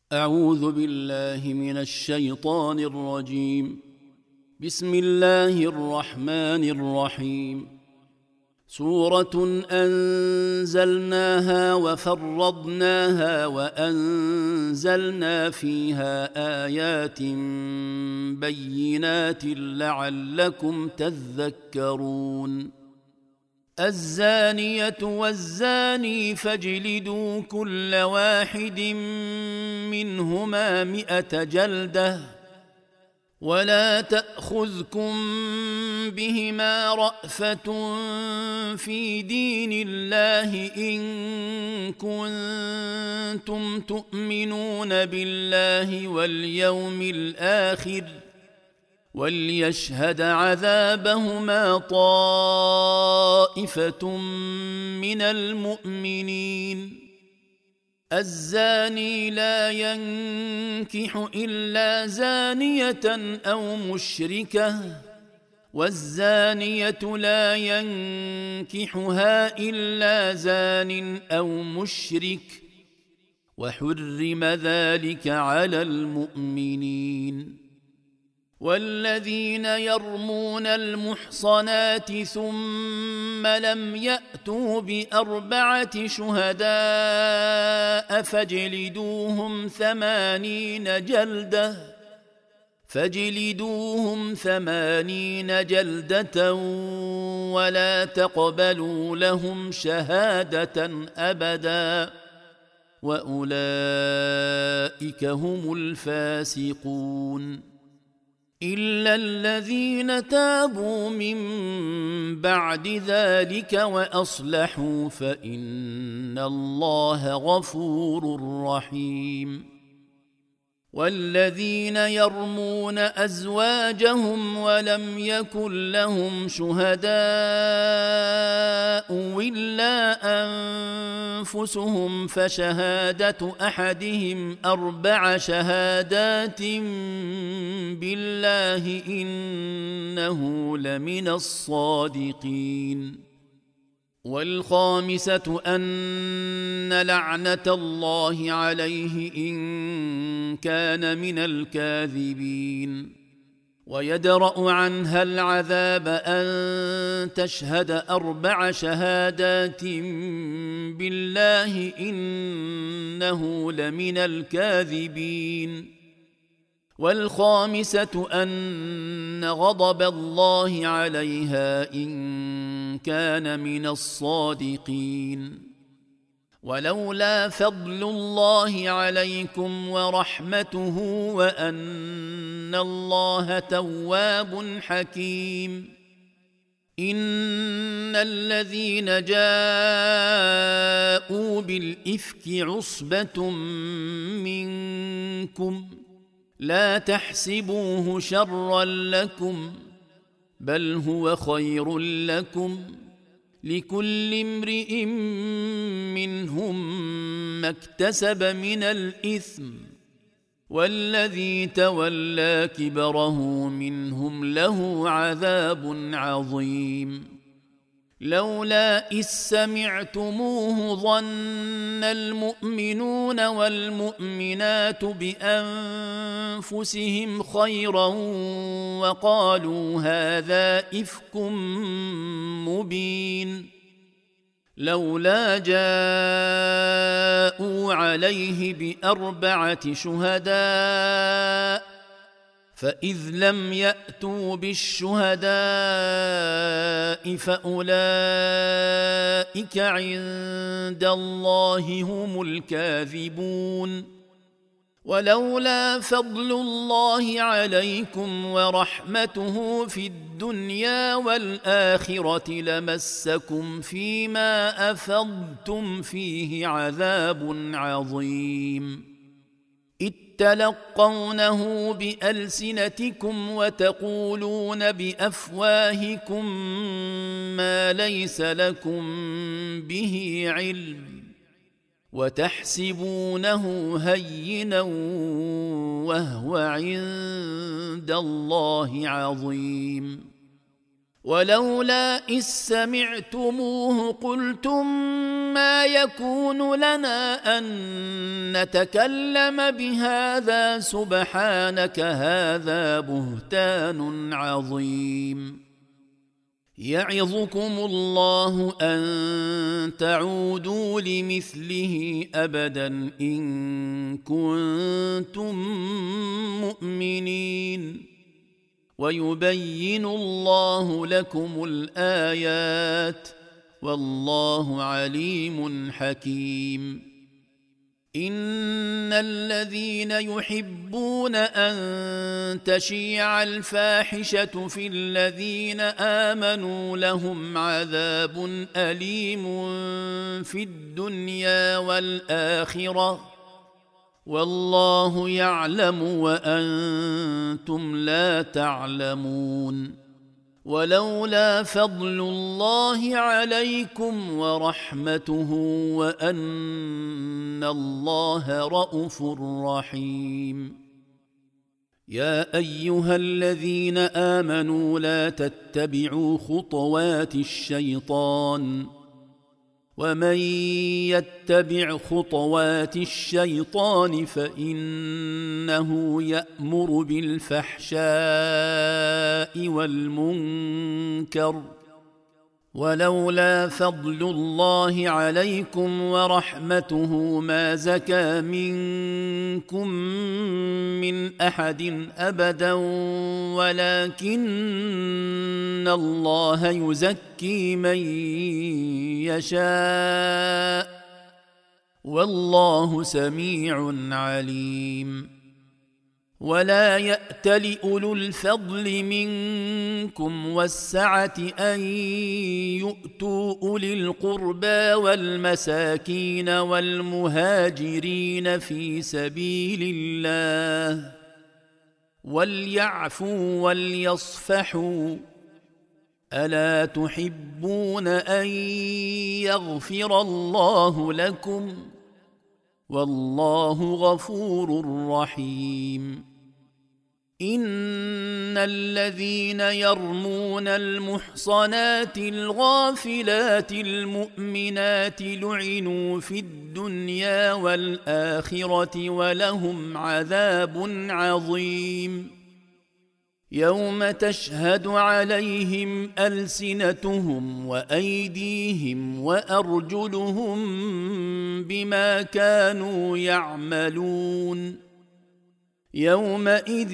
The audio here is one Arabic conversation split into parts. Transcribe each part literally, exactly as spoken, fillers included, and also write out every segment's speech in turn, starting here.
أعوذ بالله من الشيطان الرجيم. بسم الله الرحمن الرحيم. سورة أنزلناها وفرضناها وأنزلنا فيها آيات بينات لعلكم تذكرون. الزانية والزاني فاجلدوا كل واحد منهما مئة جلدة ولا تأخذكم بهما رأفة في دين الله إن كنتم تؤمنون بالله واليوم الآخر وليشهد عذابهما طائفة من المؤمنين. الزاني لا ينكح إلا زانية أو مشركة والزانية لا ينكحها إلا زان أو مشرك وحرم ذلك على المؤمنين. والذين يرمون المحصنات ثم لم يأتوا بأربعة شهداء فاجلدوهم ثمانين جلدة فاجلدوهم ثمانين جلدة ولا تقبلوا لهم شهادة أبدا وأولئك هم الفاسقون. إلا الذين تابوا من بعد ذلك وأصلحوا فإن الله غفور رحيم. والذين يرمون أزواجهم ولم يكن لهم شهداء إلا أنفسهم فشهادة أحدهم أربع شهادات بالله إنه لمن الصادقين. والخامسة أن لعنة الله عليه إن كان من الكاذبين. ويدرأ عنها العذاب أن تشهد أربع شهادات بالله إنه لمن الكاذبين. والخامسة أن غضب الله عليها إن كان من الصادقين. ولولا فضل الله عليكم ورحمته وأن الله تواب حكيم. إن الذين جاءوا بالإفك عصبة منكم لا تحسبوه شرا لكم بل هو خير لكم لكل امرئ منهم ما اكتسب من الإثم والذي تولى كبره منهم له عذاب عظيم. لولا إذ سمعتموه ظن المؤمنون والمؤمنات بأنفسهم خيرا وقالوا هذا إفك مبين. لولا جاءوا عليه بأربعة شهداء فإذ لم يأتوا بالشهداء فأولئك عند الله هم الكاذبون. ولولا فضل الله عليكم ورحمته في الدنيا والآخرة لمسكم فيما أفضتم فيه عذاب عظيم. تلقونه بألسنتكم وتقولون بأفواهكم ما ليس لكم به علم وتحسبونه هينا وهو عند الله عظيم. ولولا إذ سمعتموه قلتم ما يكون لنا أن نتكلم بهذا سبحانك هذا بهتان عظيم يعظكم الله أن تعودوا لمثله أبدا إن كنتم مؤمنين ويبين الله لكم الآيات والله عليم حكيم إن الذين يحبون أن تشيع الفاحشة في الذين آمنوا لهم عذاب أليم في الدنيا والآخرة والله يعلم وأنتم لا تعلمون ولولا فضل الله عليكم ورحمته وأن الله رءوف رحيم يا أيها الذين آمنوا لا تتبعوا خطوات الشيطان ومن يتبع خطوات الشيطان فإنه يأمر بالفحشاء والمنكر ولولا فضل الله عليكم ورحمته ما زكى منكم من أحد أبدا ولكن الله يزكي من يشاء والله سميع عليم ولا يأتل أولو الفضل منكم والسعة أن يؤتوا أولي القربى والمساكين والمهاجرين في سبيل الله وليعفوا وليصفحوا ألا تحبون أن يغفر الله لكم والله غفور رحيم إن الذين يرمون المحصنات الغافلات المؤمنات لعنوا في الدنيا والآخرة ولهم عذاب عظيم يوم تشهد عليهم ألسنتهم وأيديهم وأرجلهم بما كانوا يعملون يومئذ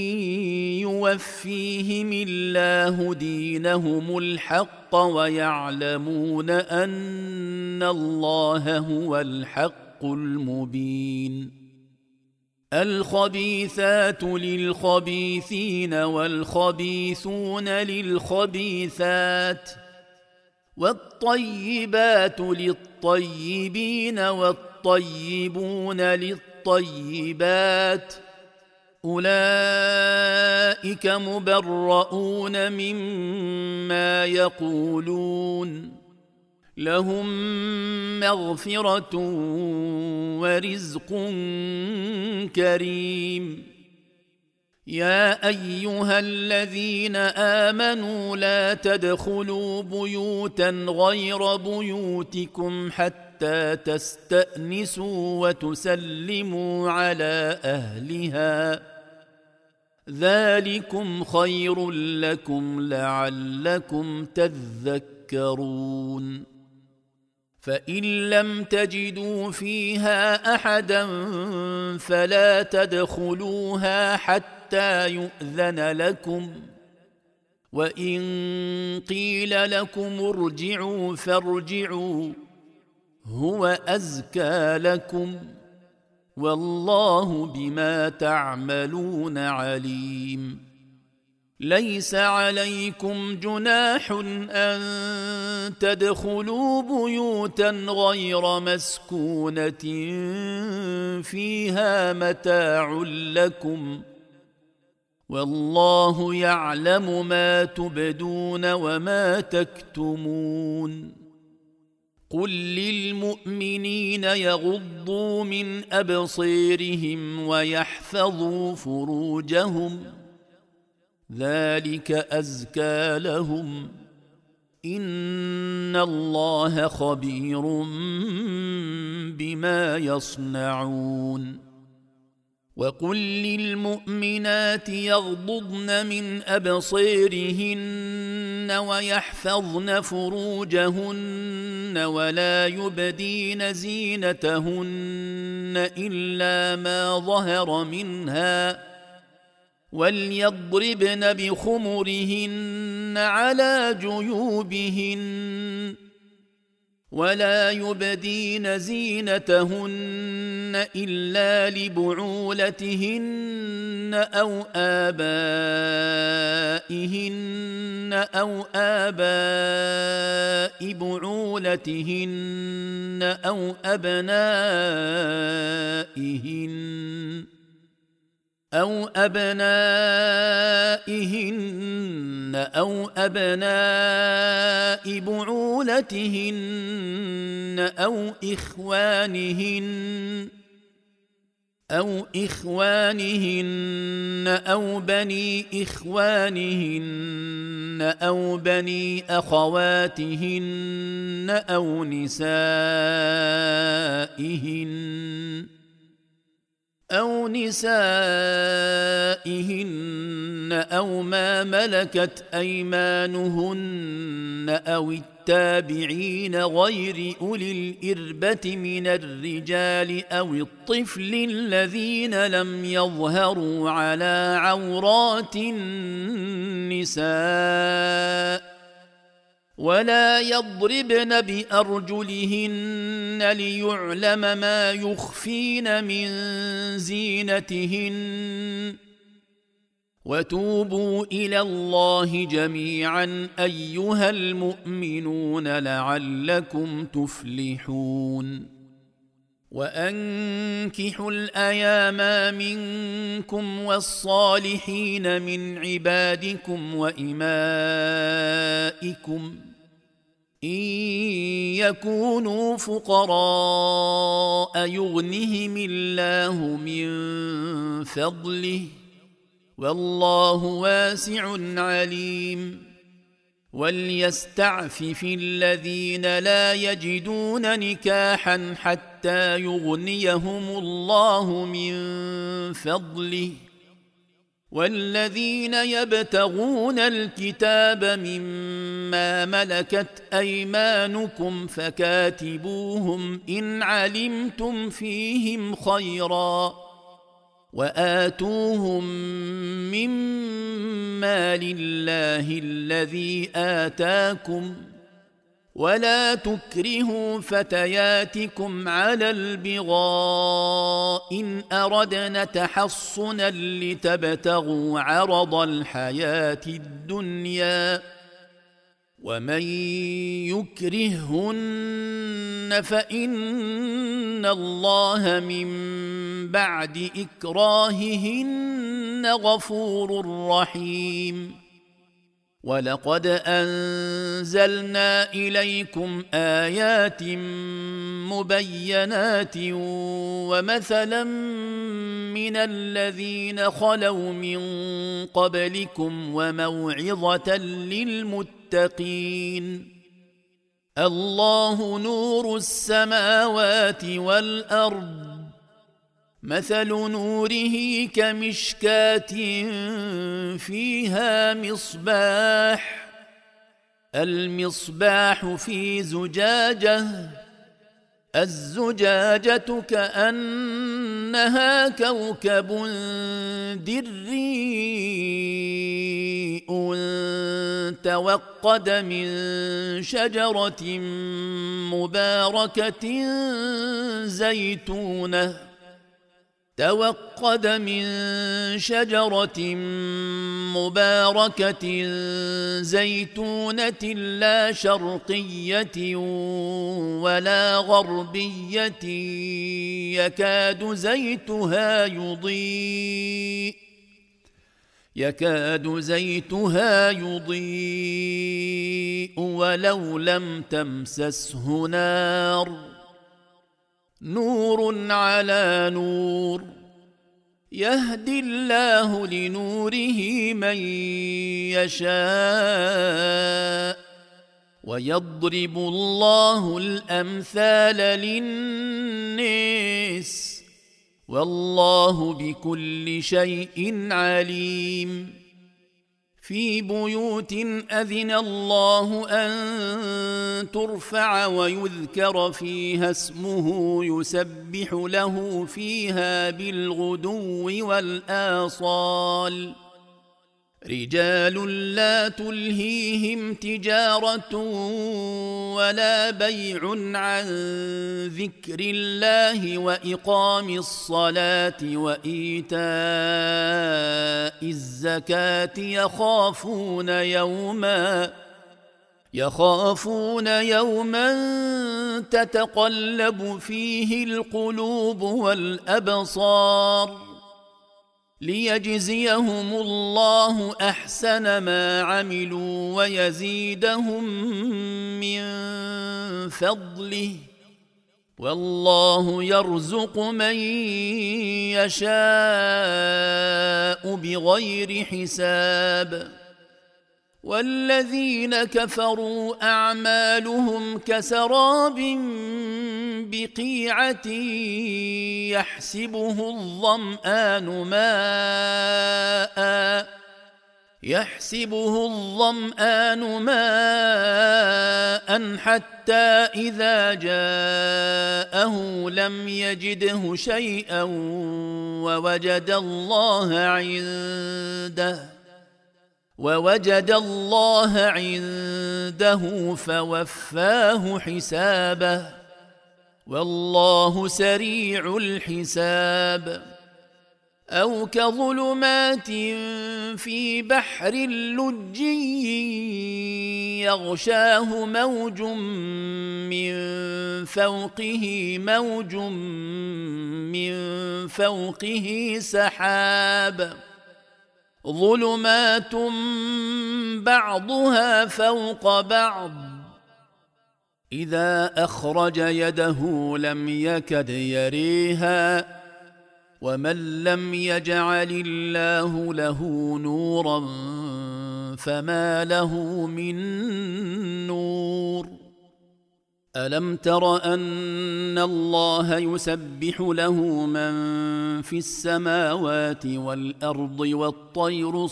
يوفيهم الله دينهم الحق ويعلمون أن الله هو الحق المبين الخبيثات للخبيثين والخبيثون للخبيثات والطيبات للطيبين والطيبون للطيبات أولئك مبرؤون مما يقولون لهم مغفرة ورزق كريم يا أيها الذين آمنوا لا تدخلوا بيوتا غير بيوتكم حتى تستأنسوا وتسلموا على أهلها ذلكم خير لكم لعلكم تذكرون فإن لم تجدوا فيها أحدا فلا تدخلوها حتى يؤذن لكم وإن قيل لكم ارجعوا فارجعوا هو أزكى لكم والله بما تعملون عليم ليس عليكم جناح أن تدخلوا بيوتا غير مسكونة فيها متاع لكم والله يعلم ما تبدون وما تكتمون قل للمؤمنين يغضوا من أبصيرهم ويحفظوا فروجهم ذلك أزكى لهم إن الله خبير بما يصنعون وقل للمؤمنات يغضضن من أبصيرهن ويحفظن فروجهن ولا يبدين زينتهن إلا ما ظهر منها وليضربن بخمرهن على جيوبهن ولا يبدين زينتهن إلا لبعولتهن أو آبائهن أو آباء بعولتهن أو أبنائهن أو أبنائهن أو أبناء بعولتهن أو إخوانهن أو إخوانهن أو بني إخوانهن أو بني أخواتهن أو نسائهن أو نسائهن أو ما ملكت أيمانهن أو التابعين غير أولي الإربة من الرجال أو الطفل الذين لم يظهروا على عورات النساء ولا يضربن بأرجلهن ليعلم ما يخفين من زينتهن وتوبوا إلى الله جميعا أيها المؤمنون لعلكم تفلحون وأنكحوا الأيام منكم والصالحين من عبادكم وإمائكم إن يكونوا فقراء يغنهم الله من فضله والله واسع عليم وليستعفف الذين لا يجدون نكاحا حتى يغنيهم الله من فضله والذين يبتغون الكتاب مما ملكت أيمانكم فكاتبوهم إن علمتم فيهم خيرا وآتوهم مما لله الذي آتاكم ولا تكرهوا فتياتكم على البغاء إن أردنا تحصنا لتبتغوا عرض الحياة الدنيا ومن يكرهن فإن الله من بعد إكراههن غفور رحيم ولقد أنزلنا إليكم آيات مبينات ومثلا من الذين خلوا من قبلكم وموعظة للمتقين الله نور السماوات والأرض مثل نوره كمشكاة فيها مصباح المصباح في زجاجة الزجاجة كأنها كوكب دري توقد من شجرة مباركة زيتونة توقد من شجرة مباركة زيتونة لا شرقية ولا غربية يكاد زيتها يضيء يكاد زيتها يضيء ولو لم تمسسه نار نور على نور يهدي الله لنوره من يشاء ويضرب الله الأمثال للناس والله بكل شيء عليم. في بيوت أذن الله أن ترفع ويذكر فيها اسمه يسبح له فيها بالغدو والآصال رجال لا تلهيهم تجارة ولا بيع عن ذكر الله وإقام الصلاة وإيتاء الزكاة يخافون يوما يخافون يوما تتقلب فيه القلوب والأبصار ليجزيهم الله أحسن ما عملوا ويزيدهم من فضله والله يرزق من يشاء بغير حساب. والذين كفروا أعمالهم كسراب بقيعة يحسبه الظمآن ماء يحسبه الظمآن ماء حتى إذا جاءه لم يجده شيئا ووجد الله عنده ووجد الله عنده فوفاه حسابه والله سريع الحساب. أو كظلمات في بحر لجي يغشاه موج من فوقه موج من فوقه سحاب ظلمات بعضها فوق بعض إذا أخرج يده لم يكد يريها ومن لم يجعل الله له نورا فما له من نور. ألم تر أن الله يسبح له من في السماوات والأرض والطير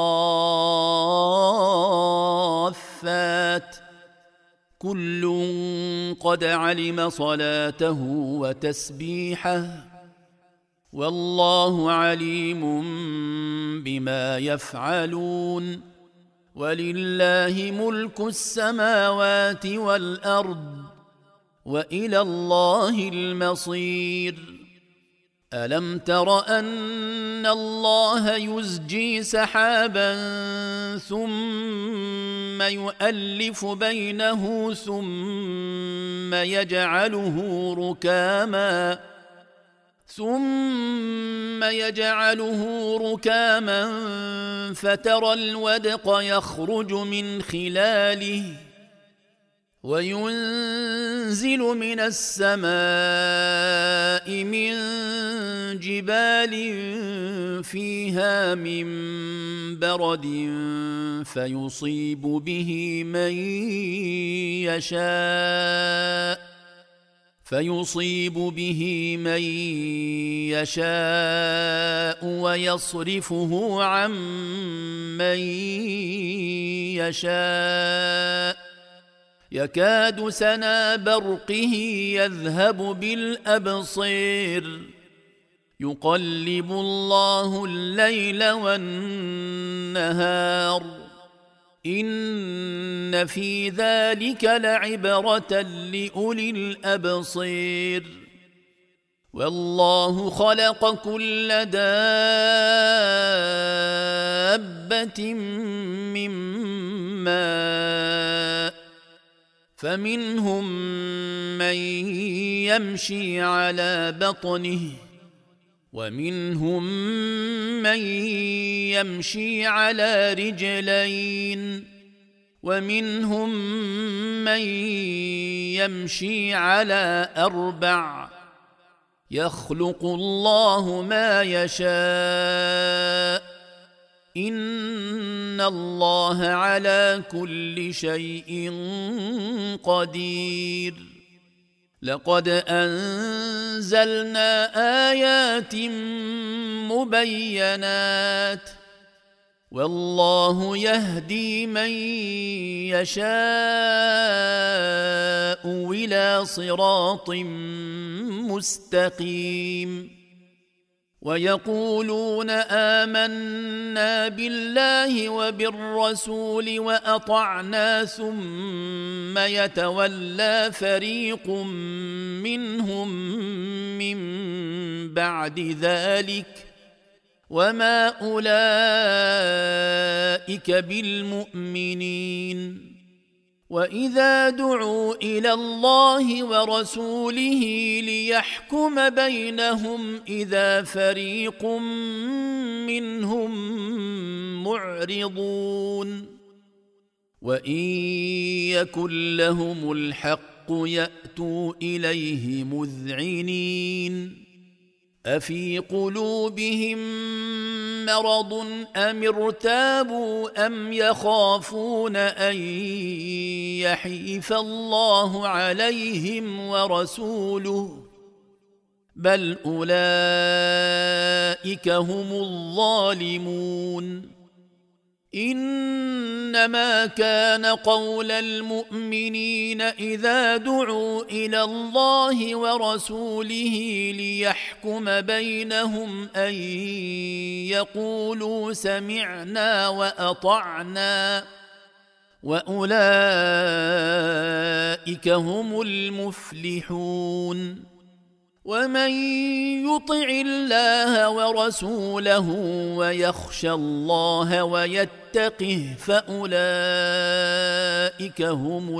صافات كل قد علم صلاته وتسبيحه والله عليم بما يفعلون. ولله ملك السماوات والأرض وإلى الله المصير. ألم تر أن الله يزجي سحابا ثم يؤلف بينه ثم يجعله ركاما ثم يجعله ركاما فترى الودق يخرج من خلاله وينزل من السماء من جبال فيها من برد فيصيب به من يشاء فيصيب به من يشاء ويصرفه عن من يشاء يكاد سنا برقه يذهب بالأبصير يقلب الله الليل والنهار إن في ذلك لعبرة لأولي الأبصير. والله خلق كل دابة من ماء فمنهم من يمشي على بطنه ومنهم من يمشي على رجلين ومنهم من يمشي على أربع يخلق الله ما يشاء إن الله على كل شيء قدير. لقد أنزلنا آيات مبينات والله يهدي من يشاء إلى صراط مستقيم. ويقولون آمنا بالله وبالرسول وأطعنا ثم يتولى فريق منهم من بعد ذلك وما أولئك بالمؤمنين. وإذا دعوا إلى الله ورسوله ليحكم بينهم إذا فريق منهم معرضون. وإن يكن لهم الحق يأتوا إليه مذعنين. أفي قلوبهم مرض أم ارتابوا أم يخافون أن يحيف الله عليهم ورسوله بل أولئك هم الظالمون. إنما كان قول المؤمنين إذا دعوا إلى الله ورسوله ليحكم بينهم أن يقولوا سمعنا وأطعنا وأولئك هم المفلحون. ومن يطع الله ورسوله ويخشى الله ويتقه فأولئك هم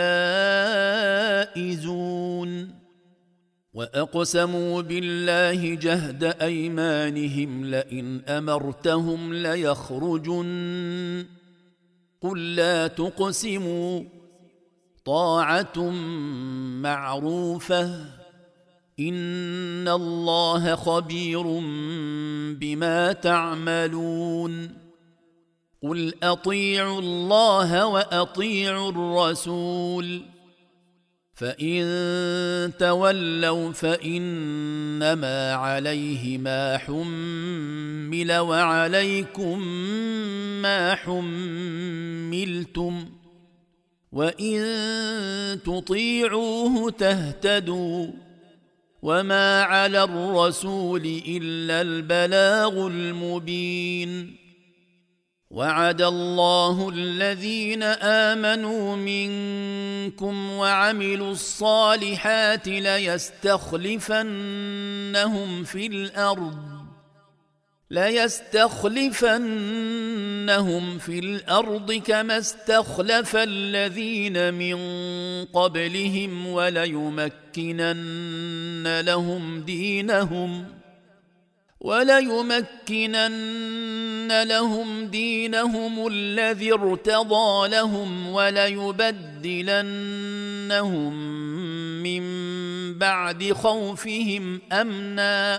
الفائزون. وأقسموا بالله جهد أيمانهم لئن أمرتهم ليخرجن قل لا تقسموا طاعة معروفة إن الله خبير بما تعملون. قل أطيعوا الله وأطيعوا الرسول فإن تولوا فإنما عليه ما حمل وعليكم ما حملتم وإن تطيعوه تهتدوا وما على الرسول إلا البلاغ المبين. وعد الله الذين آمنوا منكم وعملوا الصالحات ليستخلفنهم في الأرض ليستخلفنهم في الأرض كما استخلف الذين من قبلهم وليمكنن لهم دينهم وليمكنن لهم دينهم الذي ارتضى لهم وليبدلنهم من بعد خوفهم أمنا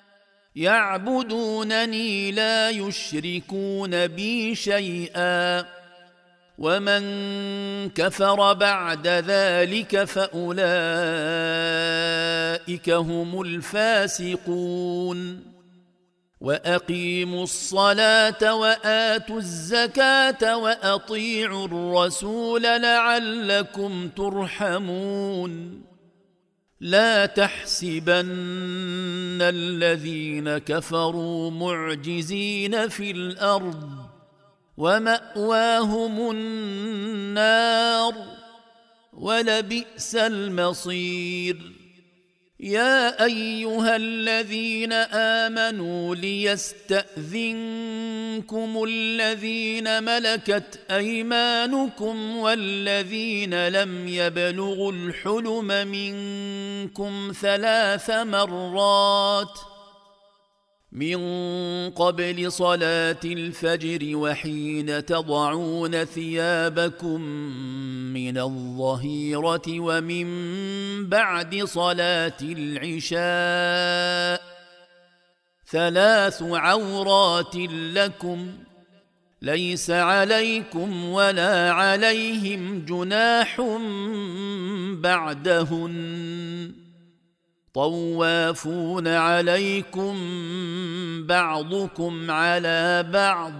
يعبدونني لا يشركون بي شيئا ومن كفر بعد ذلك فأولئك هم الفاسقون. وأقيموا الصلاة وآتوا الزكاة وأطيعوا الرسول لعلكم ترحمون. لا تحسبن الذين كفروا معجزين في الأرض ومأواهم النار ولبئس المصير. يا أيها الذين آمنوا ليستأذنكم الذين ملكت أيمانكم والذين لم يبلغوا الحلم منكم ثلاث مرات من قبل صلاة الفجر وحين تضعون ثيابكم من الظهيرة ومن بعد صلاة العشاء ثلاث عورات لكم ليس عليكم ولا عليهم جناح بعدهن طوافون عليكم بعضكم على بعض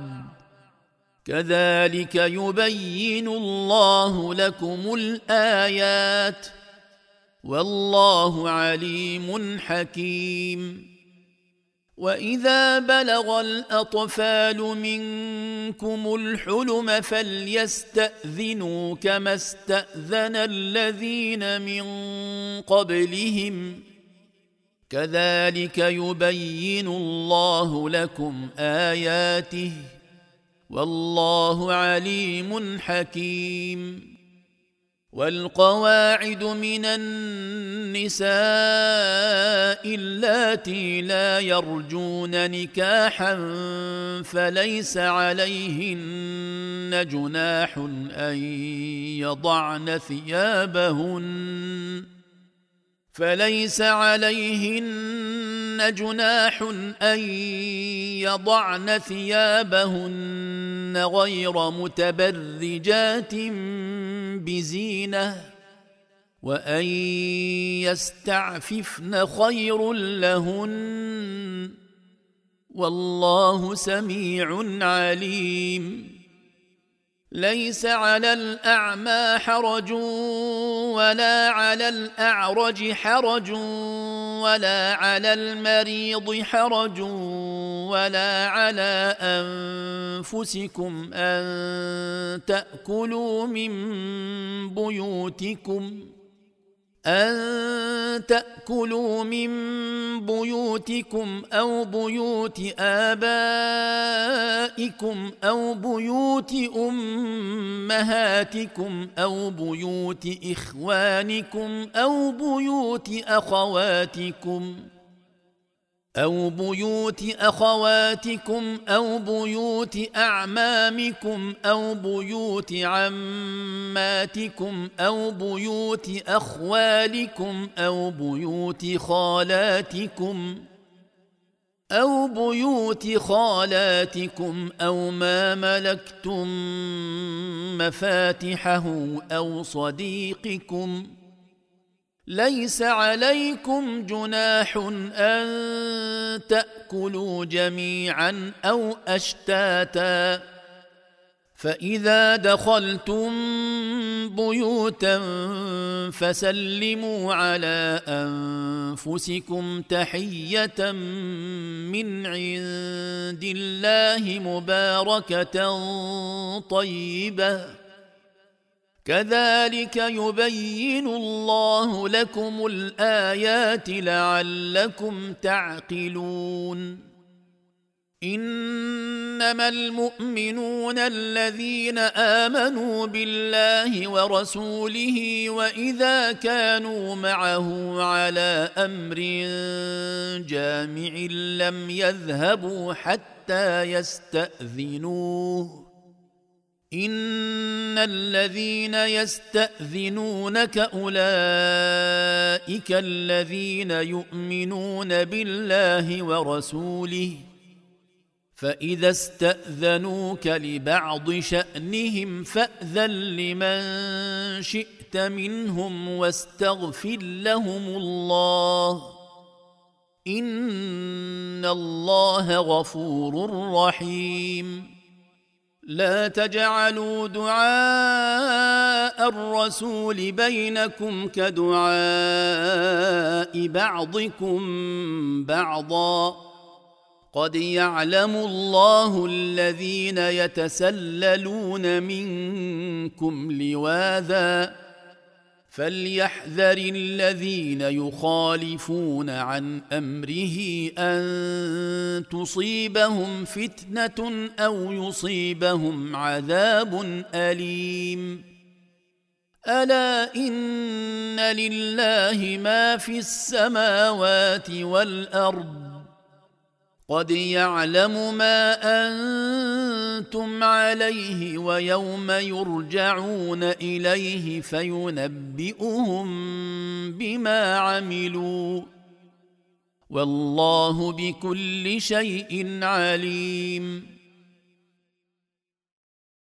كذلك يبين الله لكم الآيات والله عليم حكيم. وإذا بلغ الأطفال منكم الحلم فليستأذنوا كما استأذن الذين من قبلهم كذلك يبين الله لكم آياته والله عليم حكيم. والقواعد من النساء اللاتي لا يرجون نكاحا فليس عليهن جناح أن يضعن ثيابهن فليس عليهن جناح أن يضعن ثيابهن غير متبرجات بزينة وأن يستعففن خير لهن والله سميع عليم. ليس على الأعمى حرج ولا على الأعرج حرج ولا على المريض حرج ولا على أنفسكم أن تأكلوا من بيوتكم أن تأكلوا من بيوتكم أو بيوت آبائكم أو بيوت أمهاتكم أو بيوت إخوانكم أو بيوت أخواتكم أو بيوت أخواتكم أو بيوت أعمامكم أو بيوت عماتكم أو بيوت أخوالكم أو بيوت خالاتكم أو بيوت خالاتكم أو ما ملكتم مفاتحه أو صديقكم ليس عليكم جناح أن تأكلوا جميعا أو أشتاتا فإذا دخلتم بيوتا فسلموا على أنفسكم تحية من عند الله مباركة طيبة كذلك يبين الله لكم الآيات لعلكم تعقلون. إنما المؤمنون الذين آمنوا بالله ورسوله وإذا كانوا معه على أمر جامع لم يذهبوا حتى يستأذنوه إن الذين يستأذنونك أولئك الذين يؤمنون بالله ورسوله فإذا استأذنوك لبعض شأنهم فأذن لمن شئت منهم واستغفر لهم الله إن الله غفور رحيم. لا تجعلوا دعاء الرسول بينكم كدعاء بعضكم بعضا قد يعلم الله الذين يتسللون منكم لواذا فليحذر الذين يخالفون عن أمره أن تصيبهم فتنة أو يصيبهم عذاب أليم. ألا إن لله ما في السماوات والأرض قد يعلم ما أنتم عليه ويوم يرجعون إليه فينبئهم بما عملوا والله بكل شيء عليم.